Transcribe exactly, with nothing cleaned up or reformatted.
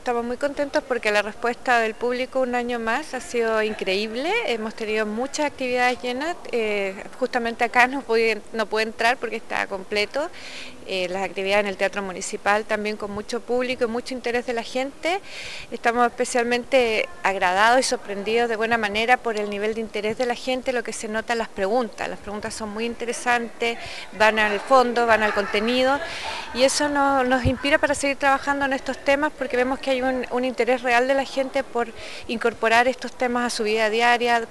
Estamos muy contentos porque la respuesta del público un año más ha sido increíble. Hemos tenido muchas actividades llenas. Eh, justamente acá no pude, no pude entrar porque está completo. Eh, las actividades en el Teatro Municipal también con mucho público y mucho interés de la gente. Estamos especialmente agradados y sorprendidos de buena manera por el nivel de interés de la gente, lo que se nota en las preguntas. Las preguntas son muy interesantes, van al fondo, van al contenido y eso nos, nos inspira para seguir trabajando en estos temas porque vemos que hay un, un interés real de la gente por incorporar estos temas a su vida diaria,